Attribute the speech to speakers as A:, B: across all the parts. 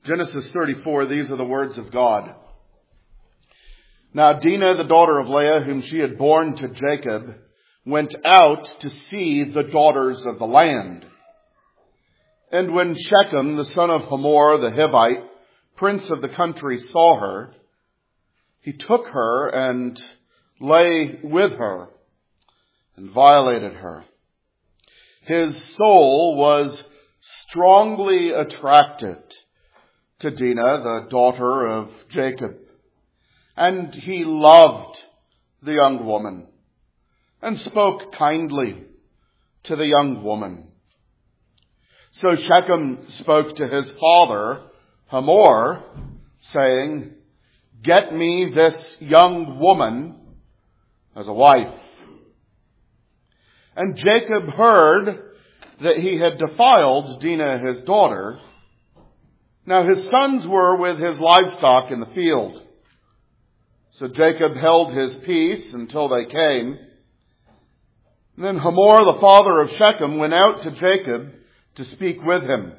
A: Genesis 34, these are the words of God. Now Dinah, the daughter of Leah, whom she had borne to Jacob, went out to see the daughters of the land. And when Shechem, the son of Hamor the Hivite, prince of the country, saw her, he took her and lay with her and violated her. His soul was strongly attracted to Dinah, the daughter of Jacob. And he loved the young woman and spoke kindly to the young woman. So Shechem spoke to his father, Hamor, saying, "Get me this young woman as a wife." And Jacob heard that he had defiled Dinah his daughter. Now his sons were with his livestock in the field. So Jacob held his peace until they came. And then Hamor, the father of Shechem, went out to Jacob to speak with him.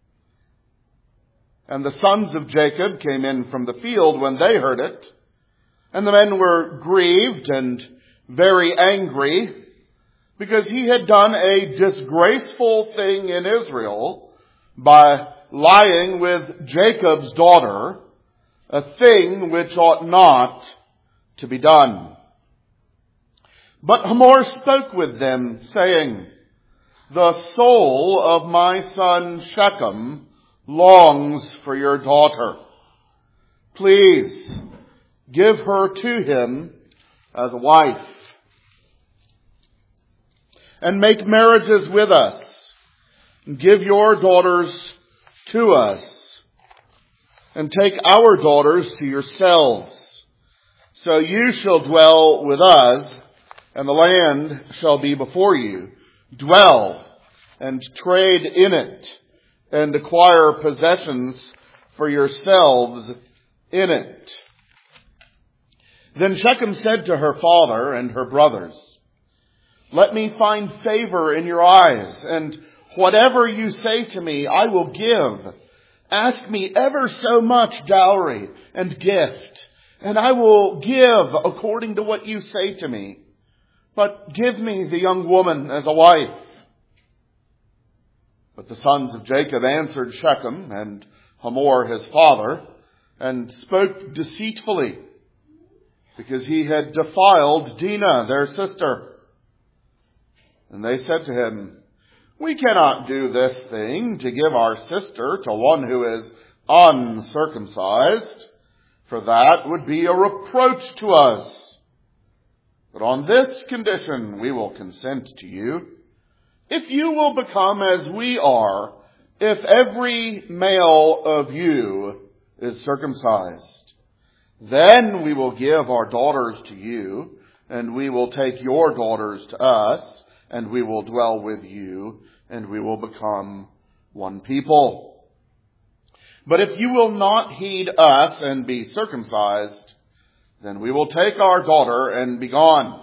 A: And the sons of Jacob came in from the field when they heard it. And the men were grieved and very angry, because he had done a disgraceful thing in Israel by lying with Jacob's daughter, a thing which ought not to be done. But Hamor spoke with them, saying, "The soul of my son Shechem longs for your daughter. Please give her to him as a wife, and make marriages with us, and give your daughters to us, and take our daughters to yourselves. So you shall dwell with us, and the land shall be before you. Dwell and trade in it, and acquire possessions for yourselves in it." Then Shechem said to her father and her brothers, "Let me find favor in your eyes, and whatever you say to me, I will give. Ask me ever so much dowry and gift, and I will give according to what you say to me. But give me the young woman as a wife." But the sons of Jacob answered Shechem and Hamor his father, and spoke deceitfully, because he had defiled Dinah their sister. And they said to him, "We cannot do this thing to give our sister to one who is uncircumcised, for that would be a reproach to us. But on this condition we will consent to you. If you will become as we are, if every male of you is circumcised, then we will give our daughters to you, and we will take your daughters to us, and we will dwell with you, and we will become one people. But if you will not heed us and be circumcised, then we will take our daughter and be gone."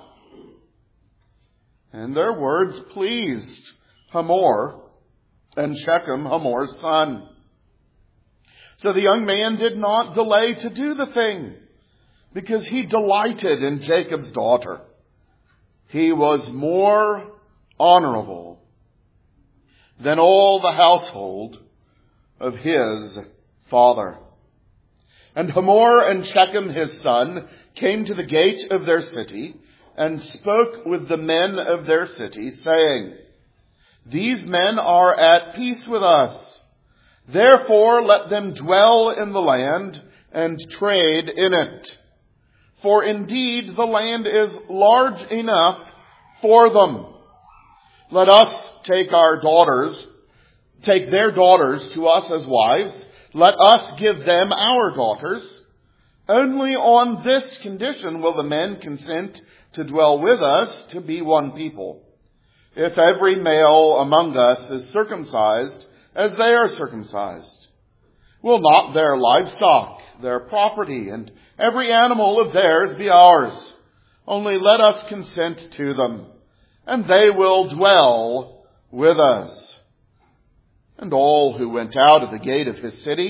A: And their words pleased Hamor and Shechem, Hamor's son. So the young man did not delay to do the thing, because he delighted in Jacob's daughter. He was more honorable than all the household of his father. And Hamor and Shechem his son came to the gate of their city, and spoke with the men of their city, saying, "These men are at peace with us. Therefore let them dwell in the land and trade in it. For indeed the land is large enough for them. Let us take their daughters to us as wives. Let us give them our daughters. Only on this condition will the men consent to dwell with us, to be one people. If every male among us is circumcised as they are circumcised, will not their livestock, their property, and every animal of theirs be ours? Only let us consent to them, and they will dwell with us." And all who went out of the gate of his city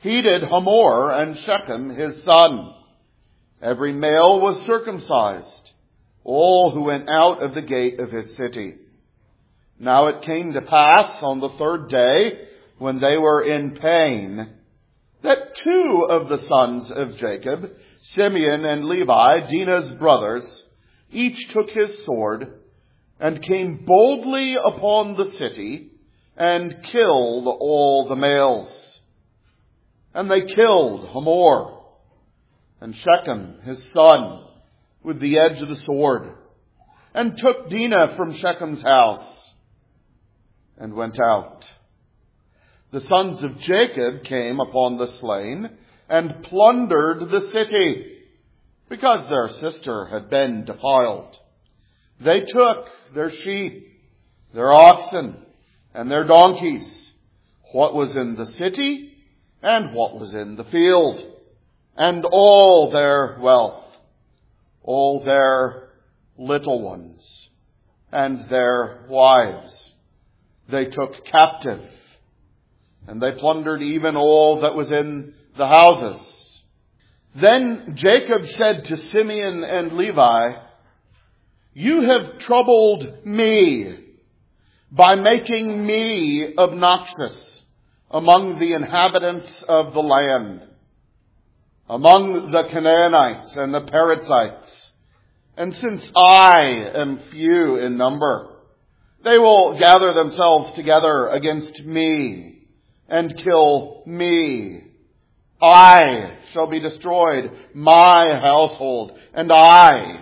A: heeded Hamor and Shechem his son. Every male was circumcised, all who went out of the gate of his city. Now it came to pass on the third day, when they were in pain, that two of the sons of Jacob, Simeon and Levi, Dinah's brothers, each took his sword and came boldly upon the city and killed all the males. And they killed Hamor and Shechem his son with the edge of the sword, and took Dinah from Shechem's house and went out. The sons of Jacob came upon the slain and plundered the city, because their sister had been defiled. They took their sheep, their oxen, and their donkeys, what was in the city and what was in the field, and all their wealth, all their little ones, and their wives they took captive, and they plundered even all that was in the houses. Then Jacob said to Simeon and Levi, "You have troubled me by making me obnoxious among the inhabitants of the land, among the Canaanites and the Perizzites. And since I am few in number, they will gather themselves together against me and kill me. I shall be destroyed, my household, and I."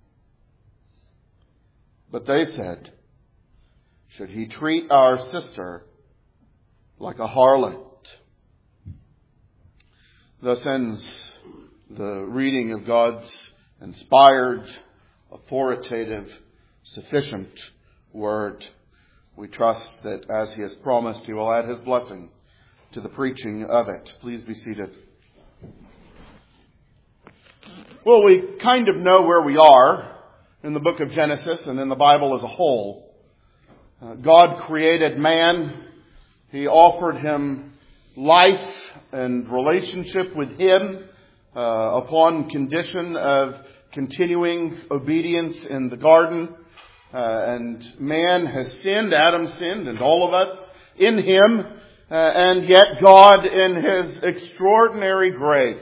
A: But they said, "Should he treat our sister like a harlot?" Thus ends the reading of God's inspired, authoritative, sufficient word. We trust that as he has promised, he will add his blessing to the preaching of it. Please be seated. Well, we kind of know where we are in the book of Genesis and in the Bible as a whole. God created man. He offered him life and relationship with him upon condition of continuing obedience in the garden. And man has sinned, Adam sinned, and all of us in him. And yet God, in his extraordinary grace,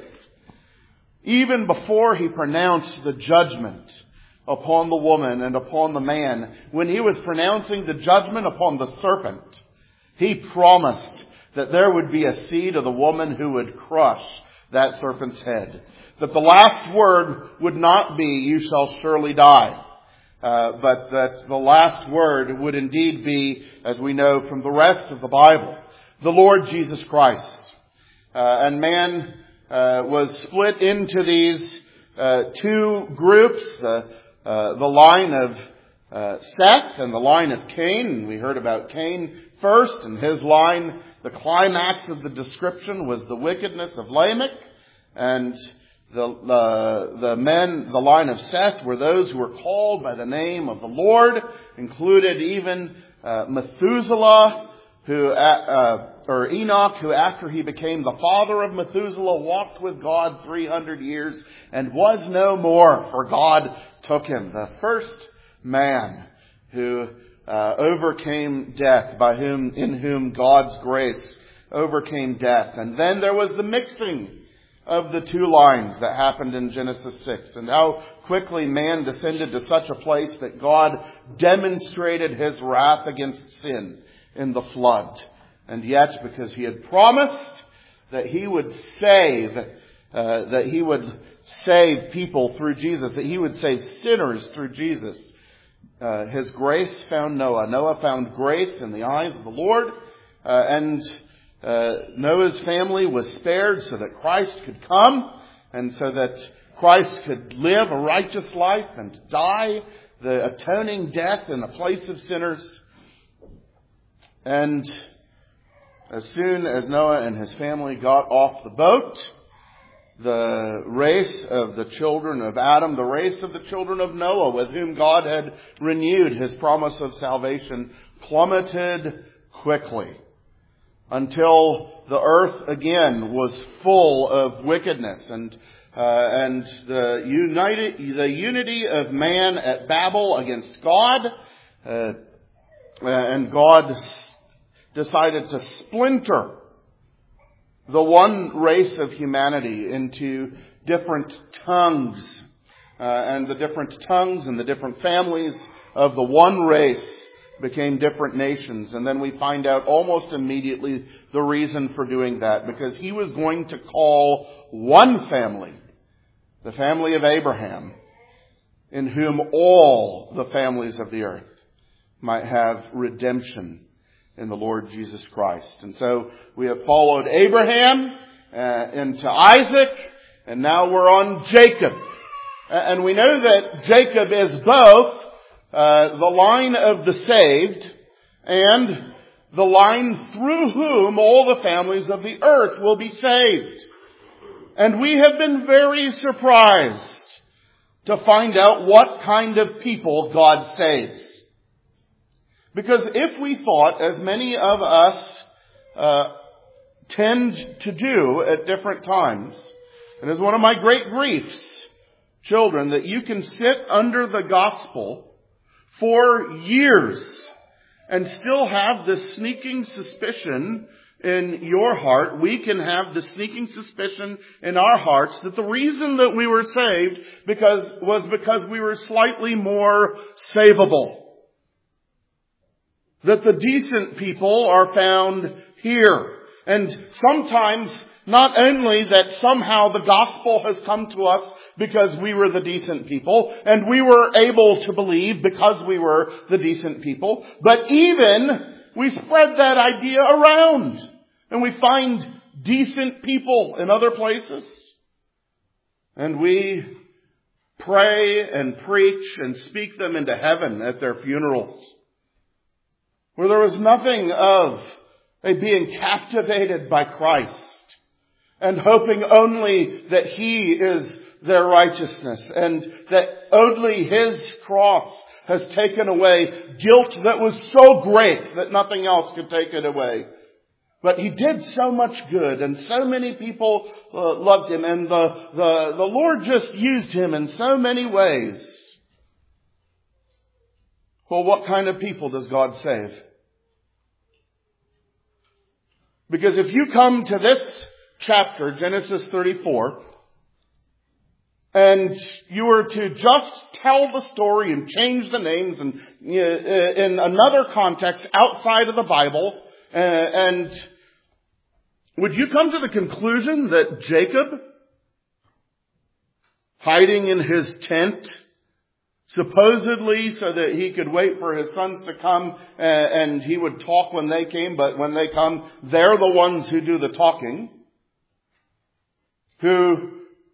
A: even before he pronounced the judgment upon the woman and upon the man, when he was pronouncing the judgment upon the serpent, he promised that there would be a seed of the woman who would crush that serpent's head. That the last word would not be, "You shall surely die." But that the last word would indeed be, as we know from the rest of the Bible, the Lord Jesus Christ. And man was split into these two groups, the line of Seth and the line of Cain. We heard about Cain first, and his line, the climax of the description was the wickedness of Lamech. And the men, the line of Seth, were those who were called by the name of the Lord, included even Methuselah, or Enoch, who after he became the father of Methuselah walked with God 300 years and was no more, for God took him. The first man who overcame death, in whom God's grace overcame death. And then there was the mixing of the two lines that happened in Genesis 6, and how quickly man descended to such a place that God demonstrated his wrath against sin in the flood. And yet, because he had promised that he would save people through Jesus, that he would save sinners through Jesus, his grace found Noah. Noah found grace in the eyes of the Lord, and Noah's family was spared so that Christ could come, and so that Christ could live a righteous life and die the atoning death in the place of sinners. And as soon as Noah and his family got off the boat, the race of the children of Adam, the race of the children of Noah, with whom God had renewed his promise of salvation, plummeted quickly. until the earth again was full of wickedness and the unity of man at Babel against God, and God decided to splinter the one race of humanity into different tongues, and the different tongues and the different families of the one race became different nations. And then we find out almost immediately the reason for doing that, because he was going to call one family, the family of Abraham, in whom all the families of the earth might have redemption in the Lord Jesus Christ. And so we have followed Abraham into Isaac, and now we're on Jacob. And we know that Jacob is both the line of the saved and the line through whom all the families of the earth will be saved. And we have been very surprised to find out what kind of people God saves. Because if we thought, as many of us tend to do at different times, and is one of my great griefs, children, that you can sit under the gospel for years and still have this sneaking suspicion in your heart, we can have the sneaking suspicion in our hearts that the reason that we were saved was because we were slightly more savable. That the decent people are found here. And sometimes not only that somehow the gospel has come to us because we were the decent people, and we were able to believe because we were the decent people, but even we spread that idea around. And we find decent people in other places. And we pray and preach and speak them into heaven at their funerals, where there was nothing of a being captivated by Christ and hoping only that He is their righteousness and that only His cross has taken away guilt that was so great that nothing else could take it away. But He did so much good, and so many people loved Him, and the Lord just used Him in so many ways. Well, what kind of people does God save? Because if you come to this chapter, Genesis 34, and you were to just tell the story and change the names and in another context outside of the Bible, and would you come to the conclusion that Jacob, hiding in his tent, supposedly so that he could wait for his sons to come and he would talk when they came, but when they come, they're the ones who do the talking, who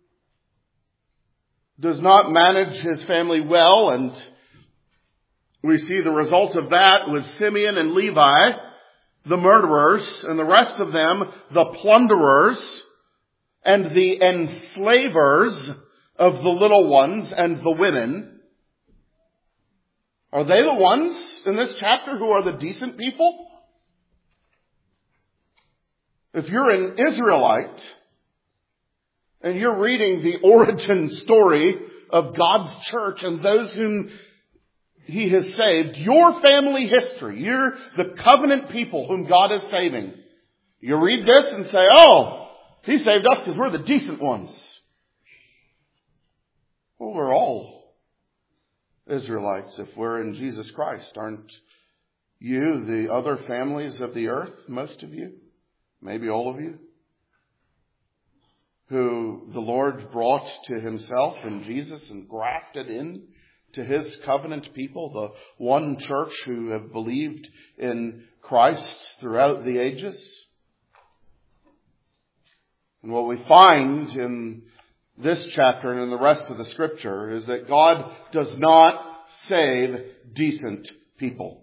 A: does not manage his family well, and we see the result of that with Simeon and Levi, the murderers, and the rest of them, the plunderers, and the enslavers of the little ones and the women. Are they the ones in this chapter who are the decent people? If you're an Israelite and you're reading the origin story of God's church and those whom He has saved, your family history, you're the covenant people whom God is saving. You read this and say, oh, He saved us because we're the decent ones. Well, we're all Israelites if we're in Jesus Christ. Aren't you the other families of the earth, most of you? Maybe all of you? Who the Lord brought to Himself in Jesus and grafted in to His covenant people, the one church who have believed in Christ throughout the ages. And what we find in this chapter and in the rest of the Scripture is that God does not save decent people.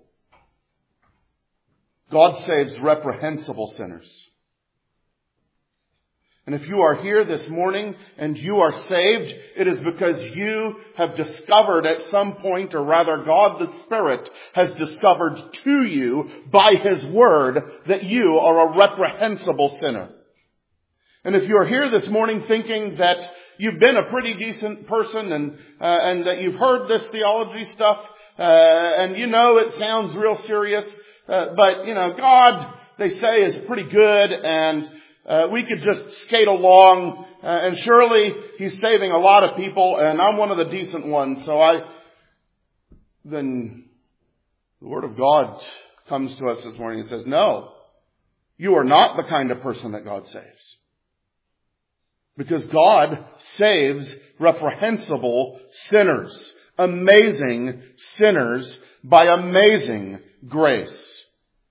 A: God saves reprehensible sinners. And if you are here this morning and you are saved, it is because you have discovered at some point, or rather God the Spirit has discovered to you by His Word that you are a reprehensible sinner. And if you are here this morning thinking that you've been a pretty decent person and that you've heard this theology stuff, and you know it sounds real serious, but God, they say, is pretty good, and we could just skate along, and surely He's saving a lot of people, and I'm one of the decent ones, then the Word of God comes to us this morning and says, no, you are not the kind of person that God saves. Because God saves reprehensible sinners, amazing sinners, by amazing grace.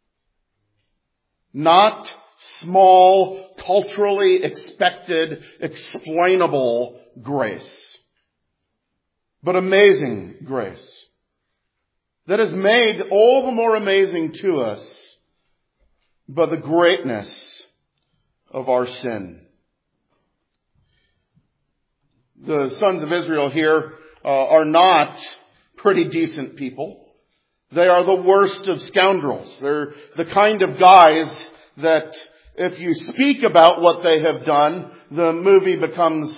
A: Not small, culturally expected, explainable grace, but amazing grace that is made all the more amazing to us by the greatness of our sin. The sons of Israel here are not pretty decent people. They are the worst of scoundrels. They're the kind of guys that if you speak about what they have done, the movie becomes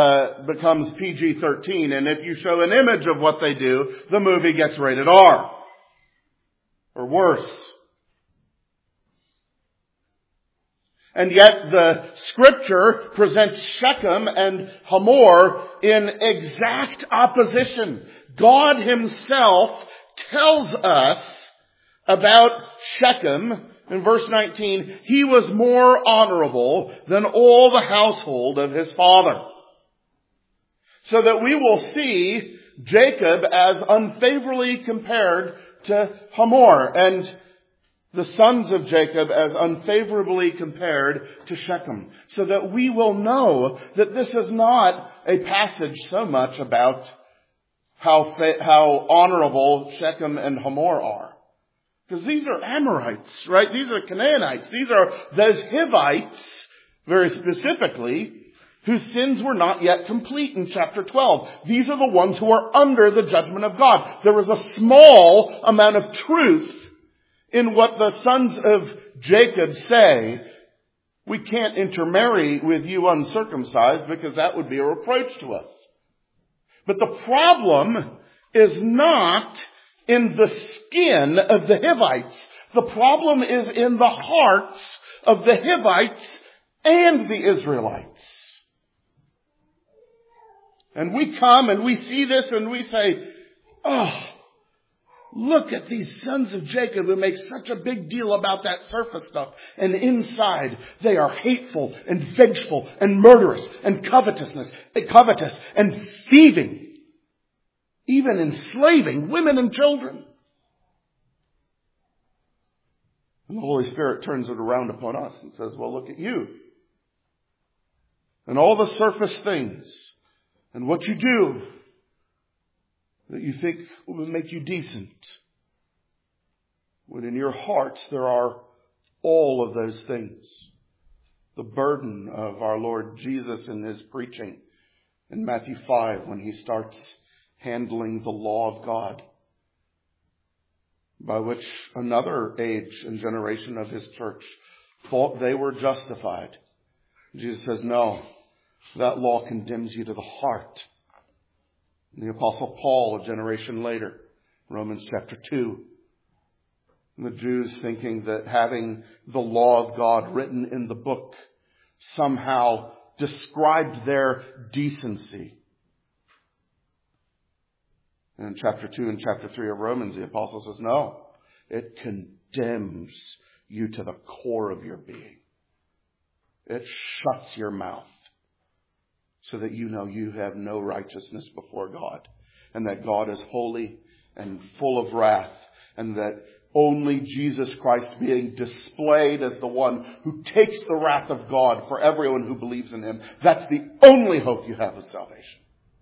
A: PG-13. And if you show an image of what they do, the movie gets rated R. Or worse. And yet the Scripture presents Shechem and Hamor in exact opposition. God Himself tells us about Shechem in verse 19, he was more honorable than all the household of his father. So that we will see Jacob as unfavorably compared to Hamor, and the sons of Jacob as unfavorably compared to Shechem. So that we will know that this is not a passage so much about how honorable Shechem and Hamor are. Because these are Amorites, right? These are Canaanites. These are those Hivites, very specifically, whose sins were not yet complete in chapter 12. These are the ones who are under the judgment of God. There is a small amount of truth in what the sons of Jacob say. We can't intermarry with you uncircumcised because that would be a reproach to us. But the problem is not in the skin of the Hivites. The problem is in the hearts of the Hivites and the Israelites. And we come and we see this and we say, oh, look at these sons of Jacob who make such a big deal about that surface stuff. And inside they are hateful and vengeful and murderous and covetous and thieving. Even enslaving women and children. And the Holy Spirit turns it around upon us and says, well, look at you. And all the surface things. And what you do that you think will make you decent. When in your hearts there are all of those things. The burden of our Lord Jesus in His preaching in Matthew 5 when He starts handling the law of God, by which another age and generation of His church thought they were justified. Jesus says, no, that law condemns you to the heart. And the Apostle Paul, a generation later, Romans chapter 2, the Jews thinking that having the law of God written in the book somehow described their decency. And in chapter 2 and chapter 3 of Romans, the apostle says, no, it condemns you to the core of your being. It shuts your mouth so that you know you have no righteousness before God, and that God is holy and full of wrath, and that only Jesus Christ being displayed as the one who takes the wrath of God for everyone who believes in Him. That's the only hope you have of salvation.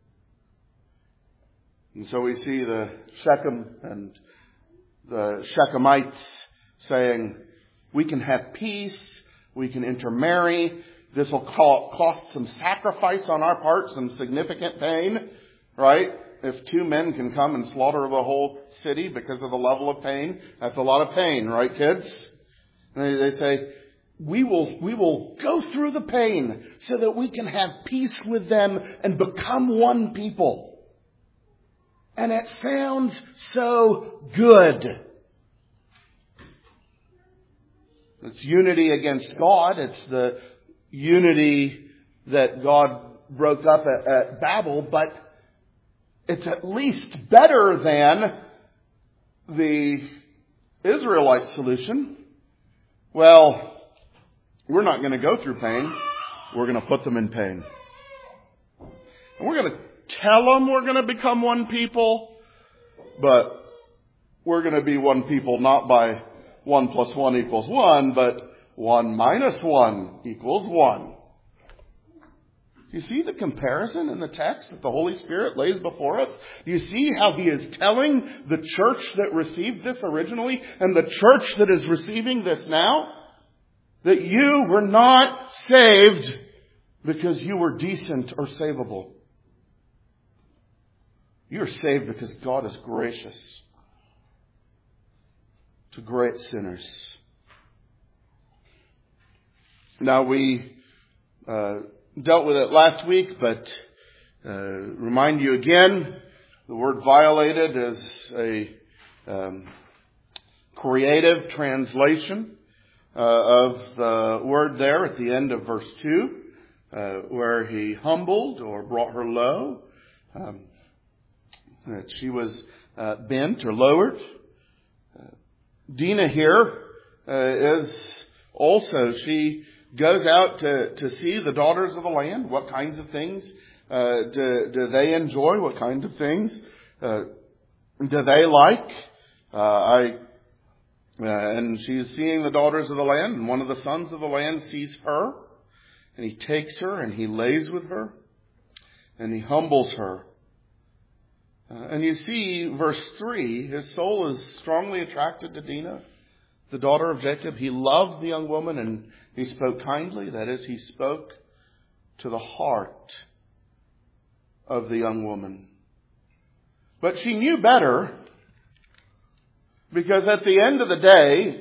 A: And so we see the Shechem and the Shechemites saying, we can have peace, we can intermarry. This will cost some sacrifice on our part, some significant pain, right? If two men can come and slaughter the whole city because of the level of pain, that's a lot of pain, right, kids? And they say, we will go through the pain so that we can have peace with them and become one people. And it sounds so good. It's unity against God. It's the unity that God broke up at Babel, but it's at least better than the Israelite solution. Well, we're not going to go through pain. We're going to put them in pain. And we're going to tell them we're going to become one people, but we're going to be one people not by 1 + 1 = 1, but 1 - 1 = 1. Do you see the comparison in the text that the Holy Spirit lays before us? Do you see how He is telling the church that received this originally and the church that is receiving this now that you were not saved because you were decent or savable. You are saved because God is gracious to great sinners. Now we dealt with it last week, but remind you again, the word violated is a creative translation of the word there at the end of verse 2, where he humbled or brought her low. That she was bent or lowered. Dinah here is also, she goes out to see the daughters of the land. What kinds of things do they enjoy? What kinds of things do they like? And she's seeing the daughters of the land, and one of the sons of the land sees her, and he takes her and he lays with her, and he humbles her. And you see, verse 3, his soul is strongly attracted to Dinah, the daughter of Jacob. He loved the young woman and he spoke kindly. That is, he spoke to the heart of the young woman. But she knew better, because at the end of the day,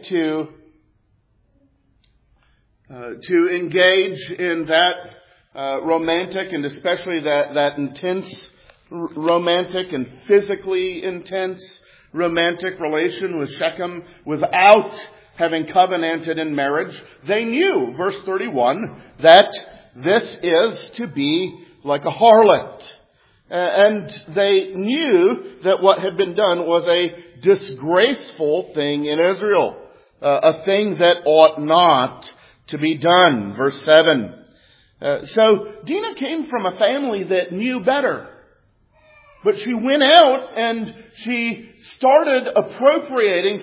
A: to engage in that romantic and especially that intense romantic and physically intense romantic relation with Shechem without having covenanted in marriage, they knew, verse 31, that this is to be like a harlot. And they knew that what had been done was a disgraceful thing in Israel, a thing that ought not to be done. Verse 7. So Dinah came from a family that knew better. But she went out and she started appropriating,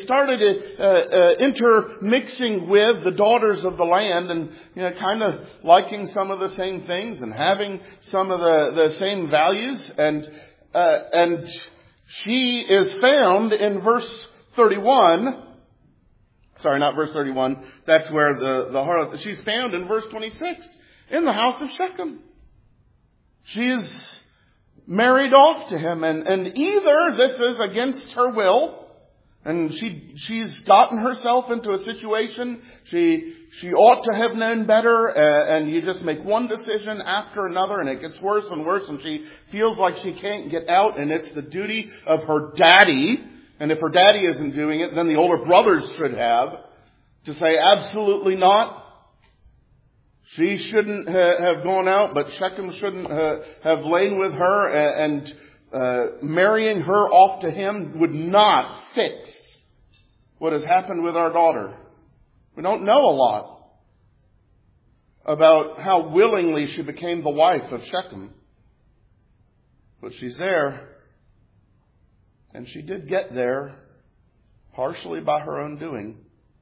A: intermixing with the daughters of the land and, kind of liking some of the same things and having some of the same values. And she is found in verse 31. Sorry, not verse 31. That's where the harlot, she's found in verse 26 in the house of Shechem. She is married off to him, and either this is against her will, and she's gotten herself into a situation she ought to have known better, and you just make one decision after another, and it gets worse and worse, and she feels like she can't get out, and it's the duty of her daddy, and if her daddy isn't doing it, then the older brothers should have, to say absolutely not. She shouldn't have gone out, but Shechem shouldn't have lain with her, and marrying her off to him would not fix what has happened with our daughter. We don't know a lot about how willingly she became the wife of Shechem. But she's there, and she did get there partially by her own doing.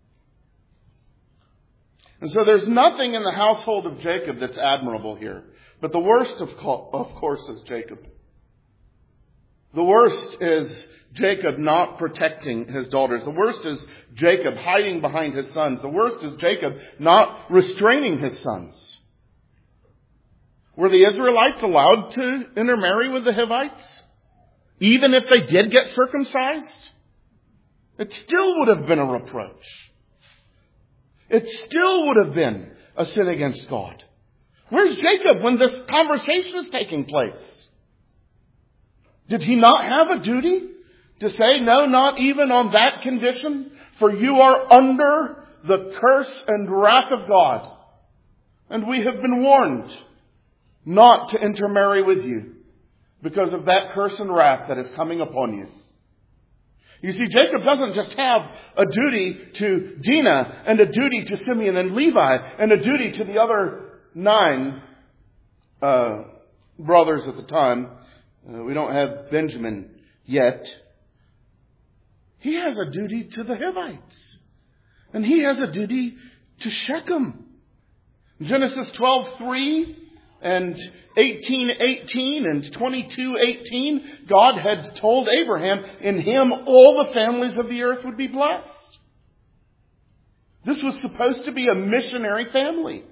A: And so there's nothing in the household of Jacob that's admirable here. But the worst, of course, is Jacob. The worst is Jacob not protecting his daughters. The worst is Jacob hiding behind his sons. The worst is Jacob not restraining his sons. Were the Israelites allowed to intermarry with the Hivites? Even if they did get circumcised? It still would have been a reproach. It still would have been a sin against God. Where's Jacob when this conversation is taking place? Did he not have a duty to say, no, not even on that condition? For you are under the curse and wrath of God. And we have been warned not to intermarry with you because of that curse and wrath that is coming upon you. You see, Jacob doesn't just have a duty to Dinah and a duty to Simeon and Levi and a duty to the other 9 brothers at the time. We don't have Benjamin yet. He has a duty to the Hivites. And he has a duty to Shechem. Genesis 12:3 and 18:18 and 22:18, God had told Abraham, in him all the families of the earth would be blessed. This was supposed to be a missionary family.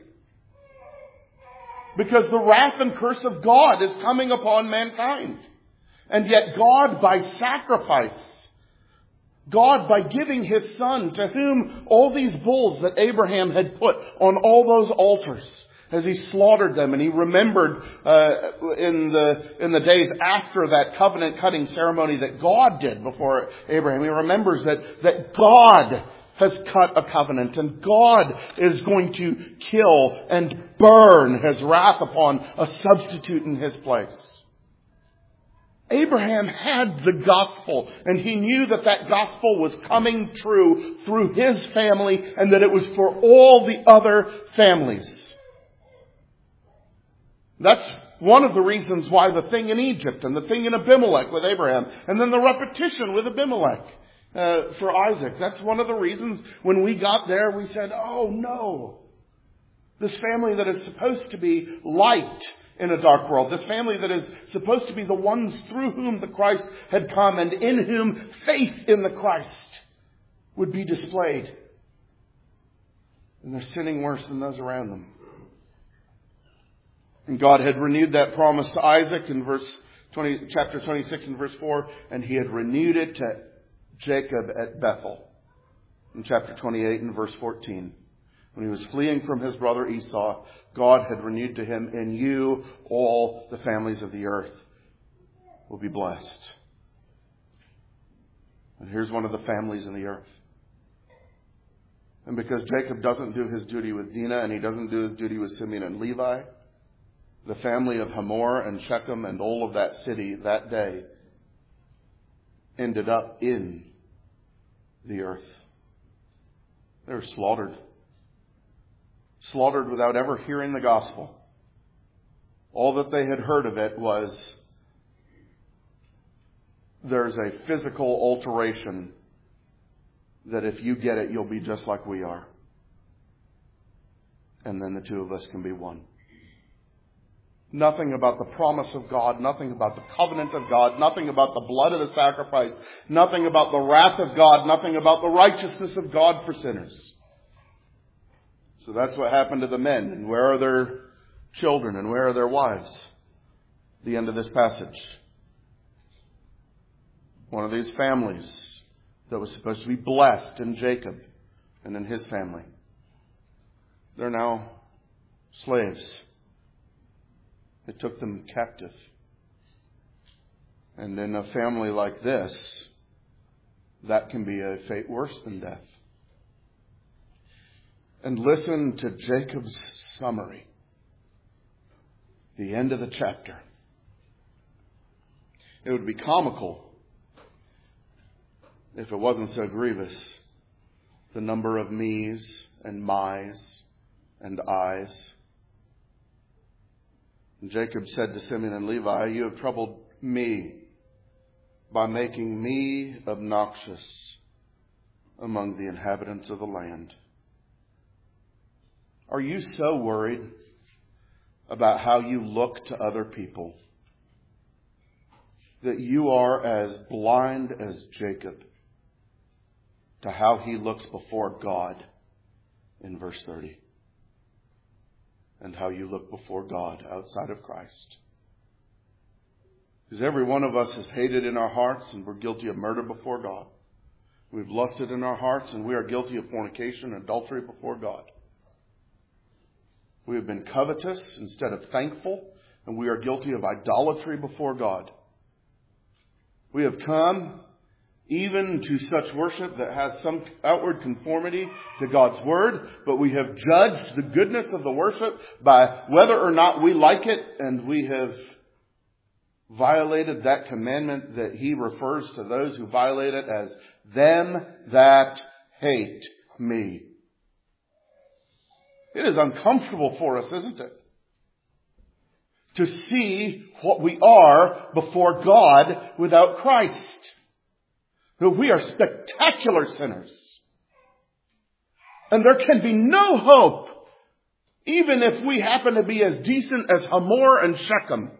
A: Because the wrath and curse of God is coming upon mankind. And yet God, by sacrifice, God, by giving His Son, to whom all these bulls that Abraham had put on all those altars, as he slaughtered them, and he remembered in the days after that covenant cutting ceremony that God did before Abraham, he remembers that God has cut a covenant, and God is going to kill and burn His wrath upon a substitute in His place. Abraham had the gospel, and he knew that that gospel was coming true through his family, and that it was for all the other families. That's one of the reasons why the thing in Egypt and the thing in Abimelech with Abraham, and then the repetition with Abimelech for Isaac. That's one of the reasons when we got there we said, oh no, this family that is supposed to be light in a dark world, this family that is supposed to be the ones through whom the Christ had come and in whom faith in the Christ would be displayed. And they're sinning worse than those around them. And God had renewed that promise to Isaac in chapter 26 and verse 4, and He had renewed it to Jacob at Bethel in chapter 28 and verse 14. When he was fleeing from his brother Esau, God had renewed to him, in you all the families of the earth will be blessed. And here's one of the families in the earth. And because Jacob doesn't do his duty with Dinah, and he doesn't do his duty with Simeon and Levi, the family of Hamor and Shechem and all of that city that day ended up in the earth. They were slaughtered. Slaughtered without ever hearing the gospel. All that they had heard of it was there's a physical alteration that if you get it, you'll be just like we are. And then the two of us can be one. Nothing about the promise of God, nothing about the covenant of God, nothing about the blood of the sacrifice, nothing about the wrath of God, nothing about the righteousness of God for sinners. So that's what happened to the men. And where are their children and where are their wives? The end of this passage. One of these families that was supposed to be blessed in Jacob and in his family. They're now slaves. It took them captive. And in a family like this, that can be a fate worse than death. And listen to Jacob's summary. The end of the chapter. It would be comical if it wasn't so grievous. The number of me's and my's and I's. And Jacob said to Simeon and Levi, you have troubled me by making me obnoxious among the inhabitants of the land. Are you so worried about how you look to other people that you are as blind as Jacob to how he looks before God in verse 30? and how you look before God outside of Christ. Because every one of us is hated in our hearts, and we're guilty of murder before God. We've lusted in our hearts, and we are guilty of fornication and adultery before God. We have been covetous instead of thankful, and we are guilty of idolatry before God. We have come even to such worship that has some outward conformity to God's Word, but we have judged the goodness of the worship by whether or not we like it, and we have violated that commandment that He refers to those who violate it as them that hate me. It is uncomfortable for us, isn't it? To see what we are before God without Christ. That we are spectacular sinners. And there can be no hope, even if we happen to be as decent as Hamor and Shechem,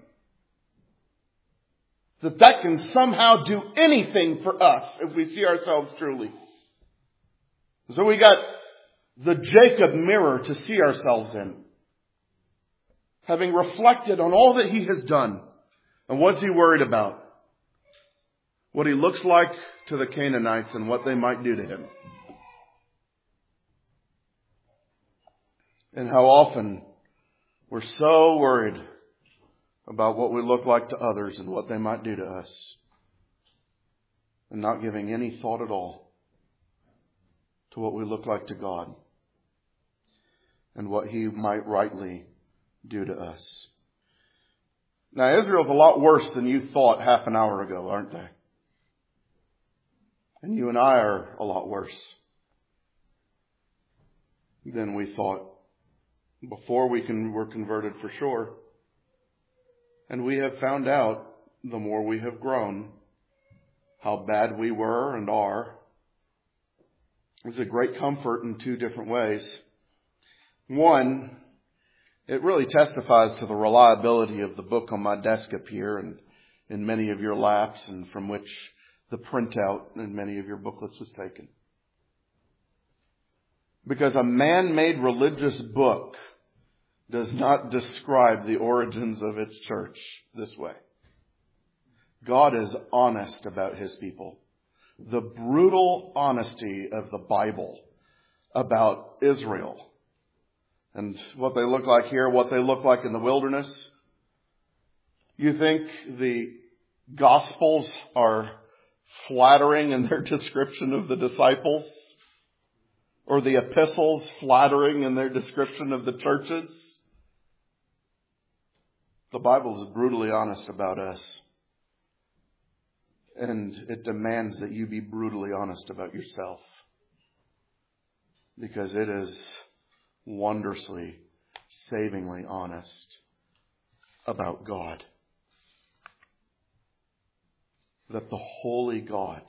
A: that can somehow do anything for us if we see ourselves truly. So we got the Jacob mirror to see ourselves in. Having reflected on all that he has done. And what's he worried about? What he looks like to the Canaanites and what they might do to him. And how often we're so worried about what we look like to others and what they might do to us. And not giving any thought at all to what we look like to God. And what He might rightly do to us. Now, Israel's a lot worse than you thought half an hour ago, aren't they? And you and I are a lot worse than we thought before were converted for sure. And we have found out, the more we have grown, how bad we were and are. It's a great comfort in two different ways. One, it really testifies to the reliability of the book on my desk up here and in many of your laps, and from which the printout in many of your booklets was taken. Because a man-made religious book does not describe the origins of its church this way. God is honest about His people. The brutal honesty of the Bible about Israel and what they look like here, what they look like in the wilderness. You think the Gospels are flattering in their description of the disciples? Or the epistles flattering in their description of the churches? The Bible is brutally honest about us. And it demands that you be brutally honest about yourself. Because it is wondrously, savingly honest about God. That the holy God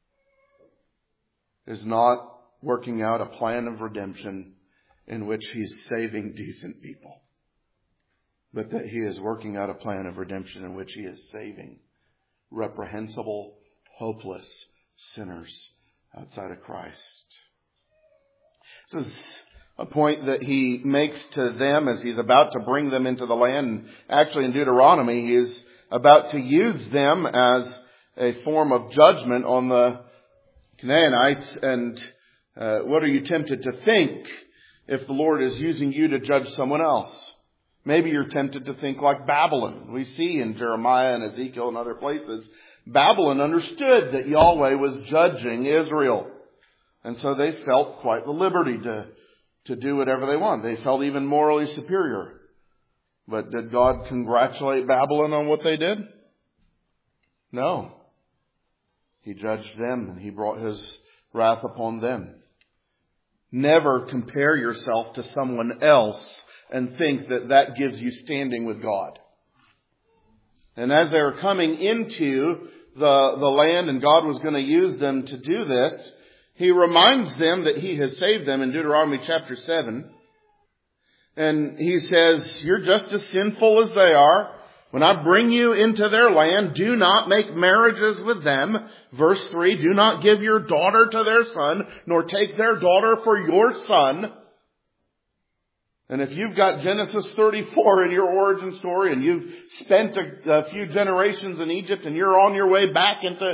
A: is not working out a plan of redemption in which He's saving decent people. But that He is working out a plan of redemption in which He is saving reprehensible, hopeless sinners outside of Christ. This is a point that He makes to them as He's about to bring them into the land. Actually, in Deuteronomy, He is about to use them as a form of judgment on the Canaanites. And what are you tempted to think if the Lord is using you to judge someone else? Maybe you're tempted to think like Babylon. We see in Jeremiah and Ezekiel and other places, Babylon understood that Yahweh was judging Israel. And so they felt quite the liberty to do whatever they want. They felt even morally superior. But did God congratulate Babylon on what they did? No. He judged them and He brought His wrath upon them. Never compare yourself to someone else and think that that gives you standing with God. And as they were coming into the land and God was going to use them to do this, He reminds them that He has saved them in Deuteronomy chapter 7. And He says, you're just as sinful as they are. When I bring you into their land, do not make marriages with them. Verse 3, do not give your daughter to their son, nor take their daughter for your son. And if you've got Genesis 34 in your origin story and you've spent a few generations in Egypt and you're on your way back into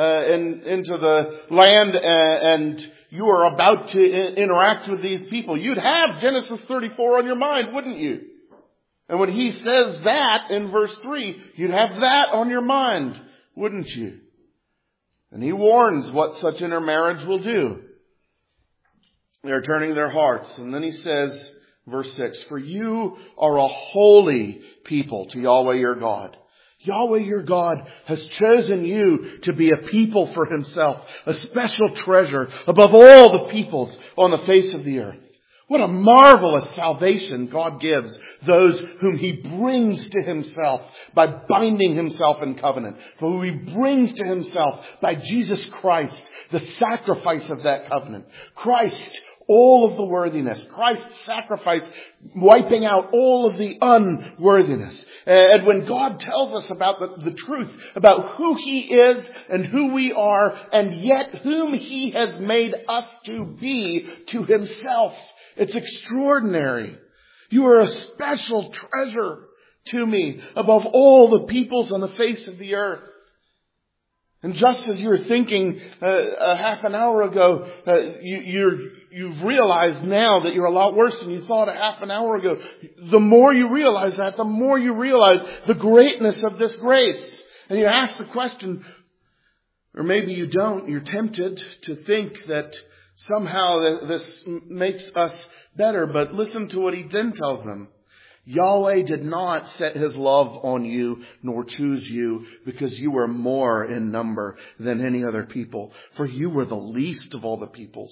A: the land and you are about to interact with these people, you'd have Genesis 34 on your mind, wouldn't you? And when he says that in verse 3, you'd have that on your mind, wouldn't you? And he warns what such intermarriage will do. They're turning their hearts. And then he says, verse 6, for you are a holy people to Yahweh your God. Yahweh your God has chosen you to be a people for himself, a special treasure above all the peoples on the face of the earth. What a marvelous salvation God gives those whom he brings to himself by binding himself in covenant. For whom he brings to himself by Jesus Christ, the sacrifice of that covenant. Christ, all of the worthiness. Christ's sacrifice wiping out all of the unworthiness. And when God tells us about the truth about who he is and who we are and yet whom he has made us to be to himself, it's extraordinary. You are a special treasure to me above all the peoples on the face of the earth. And just as you were thinking a half an hour ago, you've realized now that you're a lot worse than you thought a half an hour ago. The more you realize that, the more you realize the greatness of this grace. And you ask the question, or maybe you don't, you're tempted to think that somehow this makes us better. But listen to what he then tells them. Yahweh did not set his love on you nor choose you because you were more in number than any other people. For you were the least of all the peoples.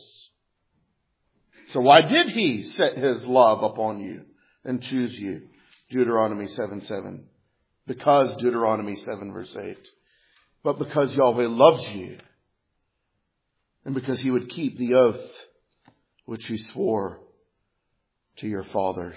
A: So why did he set his love upon you and choose you? Deuteronomy 7:7. Because Deuteronomy 7 verse 8. But because Yahweh loves you. And because he would keep the oath which he swore to your fathers.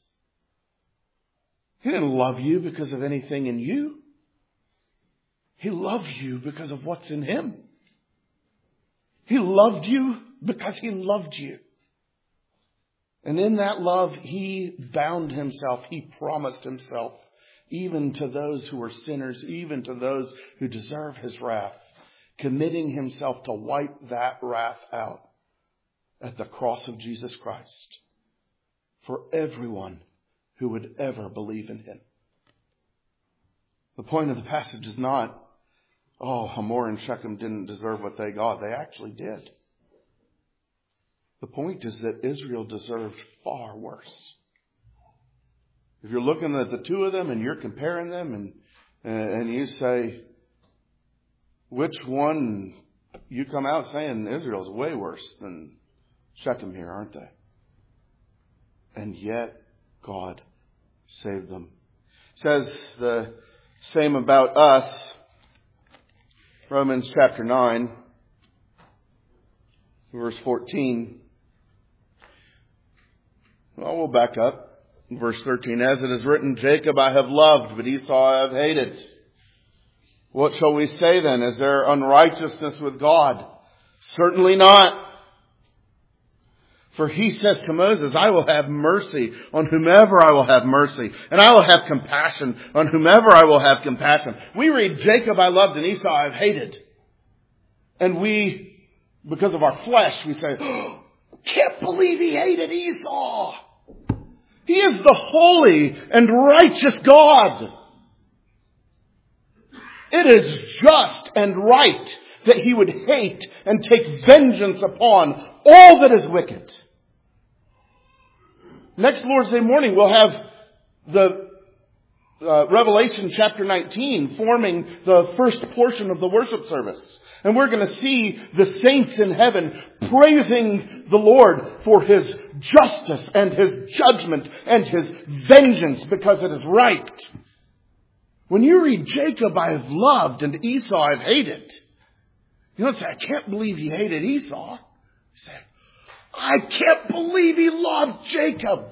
A: He didn't love you because of anything in you. He loved you because of what's in him. He loved you because he loved you. And in that love, he bound himself. He promised himself, even to those who were sinners, even to those who deserve his wrath, committing himself to wipe that wrath out at the cross of Jesus Christ for everyone who would ever believe in him. The point of the passage is not, Hamor and Shechem didn't deserve what they got. They actually did. The point is that Israel deserved far worse. If you're looking at the two of them and you're comparing them and you say, which one, you come out saying Israel's way worse than Shechem here, aren't they? And yet, God saved them. It says the same about us. Romans chapter 9, verse 14. Well, we'll back up. Verse 13. As it is written, Jacob I have loved, but Esau I have hated. What shall we say then? Is there unrighteousness with God? Certainly not. For he says to Moses, I will have mercy on whomever I will have mercy. And I will have compassion on whomever I will have compassion. We read, Jacob I loved and Esau I have hated. And we, because of our flesh, we say, can't believe he hated Esau. He is the holy and righteous God. It is just and right that he would hate and take vengeance upon all that is wicked. Next Lord's Day morning, we'll have the Revelation chapter 19 forming the first portion of the worship service. And we're going to see the saints in heaven praising the Lord for his justice and his judgment and his vengeance because it is right. When you read Jacob I have loved and Esau I have hated, you don't say, I can't believe he hated Esau. You say, I can't believe he loved Jacob.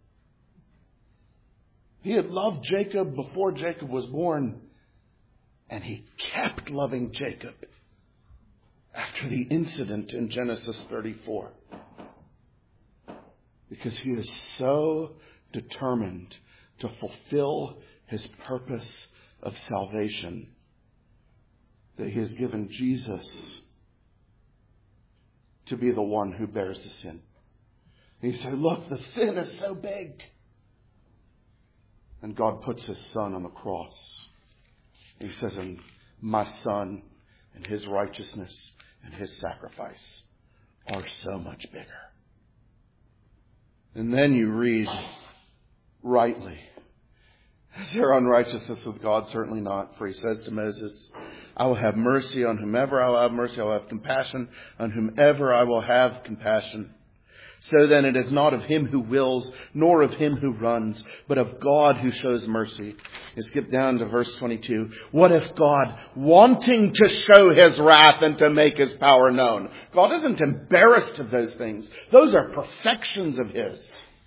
A: He had loved Jacob before Jacob was born. And he kept loving Jacob after the incident in Genesis 34. Because He is so determined to fulfill His purpose of salvation that He has given Jesus to be the one who bears the sin. And you say, look, the sin is so big. And God puts His Son on the cross. And He says, and my Son and His righteousness and His sacrifice are so much bigger. And then you read rightly, is there unrighteousness with God? Certainly not. For He says to Moses, I will have mercy on whomever I will have mercy. I will have compassion on whomever I will have compassion. So then it is not of him who wills, nor of him who runs, but of God who shows mercy. You skip down to verse 22. What if God, wanting to show His wrath and to make His power known? God isn't embarrassed of those things. Those are perfections of His.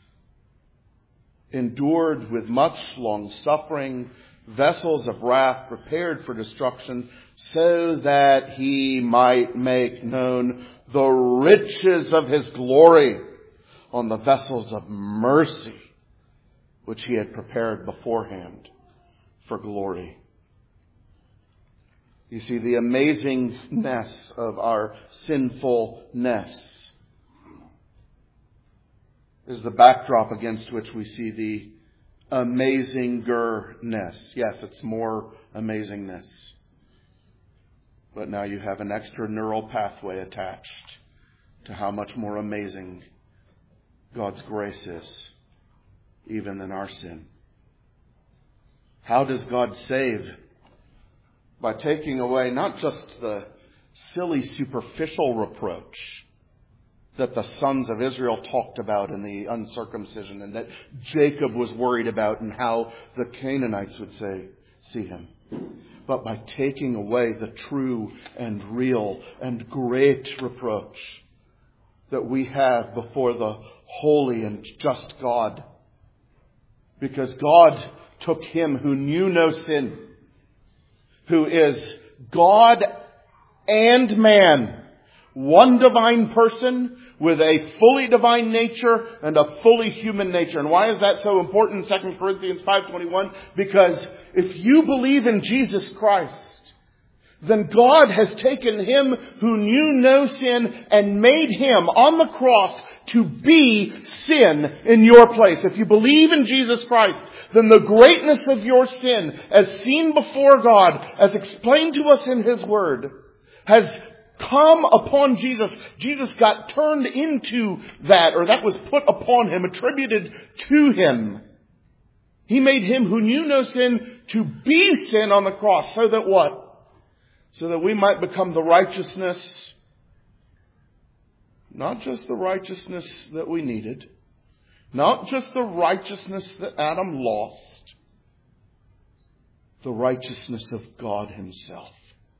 A: Endured with much long suffering, vessels of wrath prepared for destruction, so that He might make known the riches of His glory on the vessels of mercy, which He had prepared beforehand for glory. You see, the amazingness of our sinfulness is the backdrop against which we see the amazingerness. Yes, it's more amazingness. But now you have an extra neural pathway attached to how much more amazing God's grace is, even than our sin. How does God save? By taking away not just the silly superficial reproach that the sons of Israel talked about in the uncircumcision and that Jacob was worried about and how the Canaanites would see him. But by taking away the true and real and great reproach that we have before the holy and just God. Because God took Him who knew no sin, who is God and man, one divine person with a fully divine nature and a fully human nature. And why is that so important in 2 Corinthians 5:21? Because if you believe in Jesus Christ, then God has taken Him who knew no sin and made Him on the cross to be sin in your place. If you believe in Jesus Christ, then the greatness of your sin, as seen before God, as explained to us in His Word, has come upon Jesus. Jesus got turned into that, or that was put upon Him, attributed to Him. He made Him who knew no sin to be sin on the cross. So that what? So that we might become the righteousness, not just the righteousness that we needed, not just the righteousness that Adam lost, the righteousness of God Himself.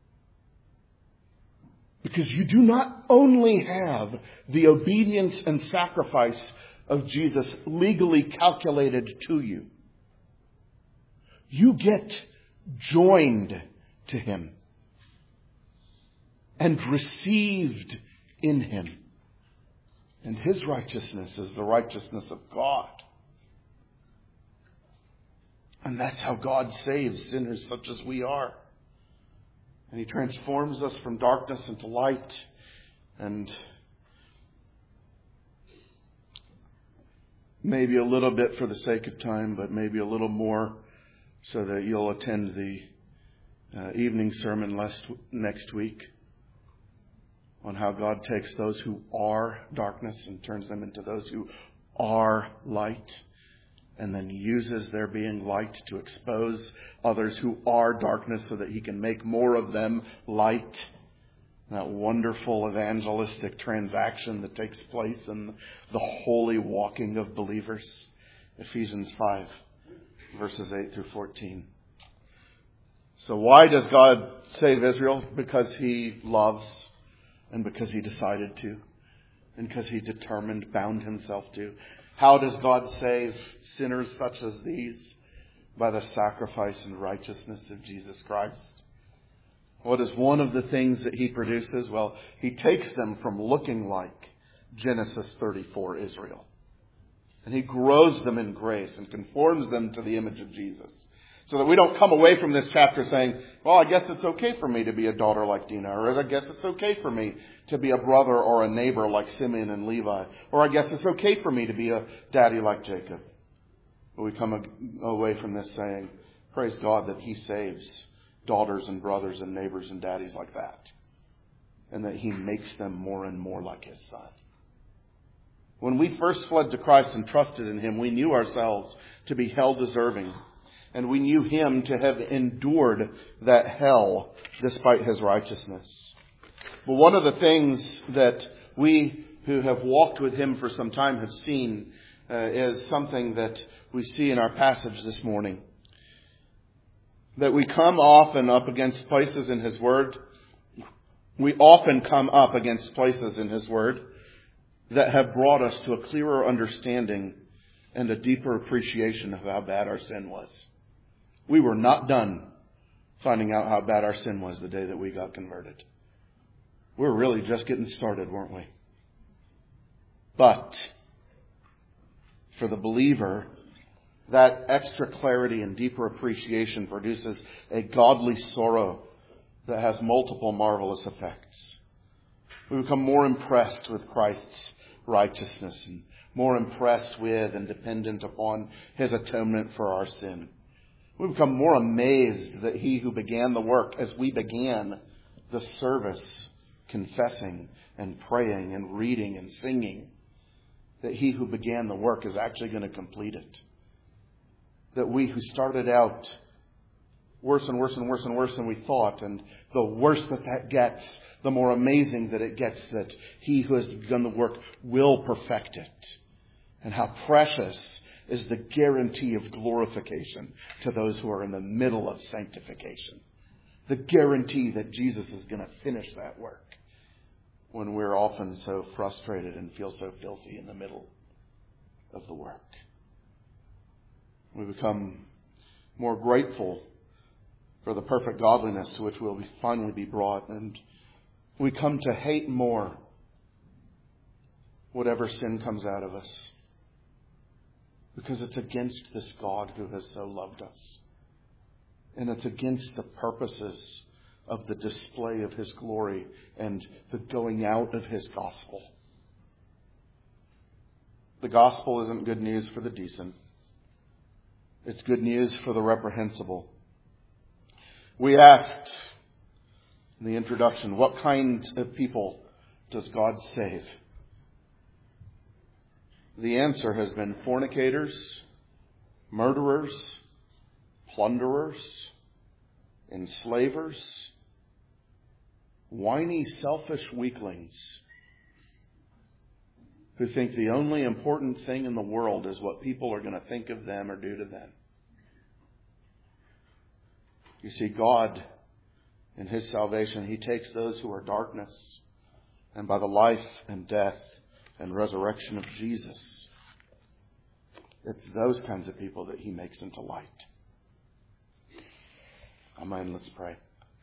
A: Because you do not only have the obedience and sacrifice of Jesus legally calculated to you, you get joined to Him and received in Him. And His righteousness is the righteousness of God. And that's how God saves sinners such as we are. And He transforms us from darkness into light. And maybe a little bit for the sake of time, but maybe a little more so that you'll attend the evening sermon next week on how God takes those who are darkness and turns them into those who are light, and then uses their being light to expose others who are darkness so that He can make more of them light. That wonderful evangelistic transaction that takes place in the holy walking of believers. Ephesians 5, verses 8 through 14. So why does God save Israel? Because He loves, and because He decided to, and because He determined, bound Himself to. How does God save sinners such as these? By the sacrifice and righteousness of Jesus Christ. What is one of the things that He produces? Well, He takes them from looking like Genesis 34 Israel And He grows them in grace and conforms them to the image of Jesus. So that we don't come away from this chapter saying, well, I guess it's okay for me to be a daughter like Dinah. Or I guess it's okay for me to be a brother or a neighbor like Simeon and Levi. Or I guess it's okay for me to be a daddy like Jacob. But we come away from this saying, praise God that He saves daughters and brothers and neighbors and daddies like that. And that He makes them more and more like His Son. When we first fled to Christ and trusted in Him, we knew ourselves to be hell deserving. And we knew Him to have endured that hell despite His righteousness. But one of the things that we who have walked with Him for some time have seen is something that we see in our passage this morning. That we come often up against places in His Word. We often come up against places in His Word that have brought us to a clearer understanding and a deeper appreciation of how bad our sin was. We were not done finding out how bad our sin was the day that we got converted. We were really just getting started, weren't we? But for the believer, that extra clarity and deeper appreciation produces a godly sorrow that has multiple marvelous effects. We become more impressed with Christ's righteousness and more impressed with and dependent upon His atonement for our sin. We become more amazed that He who began the work, as we began the service, confessing and praying and reading and singing, that He who began the work is actually going to complete it. That we who started out worse and worse and worse and worse than we thought, and the worse that gets, the more amazing that it gets that He who has begun the work will perfect it. And how precious is the guarantee of glorification to those who are in the middle of sanctification. The guarantee that Jesus is going to finish that work when we're often so frustrated and feel so filthy in the middle of the work. We become more grateful for the perfect godliness to which we'll finally be brought. And we come to hate more whatever sin comes out of us. Because it's against this God who has so loved us. And it's against the purposes of the display of His glory and the going out of His gospel. The gospel isn't good news for the decent. It's good news for the reprehensible. We asked in the introduction, what kind of people does God save? The answer has been fornicators, murderers, plunderers, enslavers, whiny, selfish weaklings who think the only important thing in the world is what people are going to think of them or do to them. You see, God, in His salvation, He takes those who are darkness, and by the life and death and resurrection of Jesus, it's those kinds of people that He makes into light. Amen. Let's pray.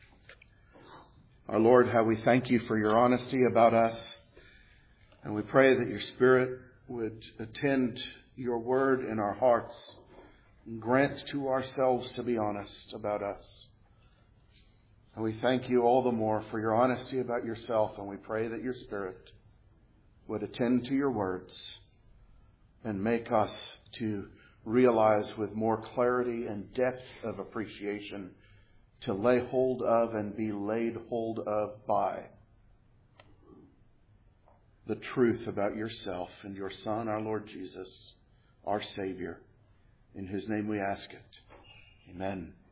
A: Our Lord, how we thank You for Your honesty about us. And we pray that Your Spirit would attend Your word in our hearts and grant to ourselves to be honest about us. And we thank You all the more for Your honesty about Yourself. And we pray that Your Spirit would attend to Your words and make us to realize with more clarity and depth of appreciation to lay hold of and be laid hold of by the truth about Yourself and Your Son, our Lord Jesus, our Savior, in whose name we ask it. Amen.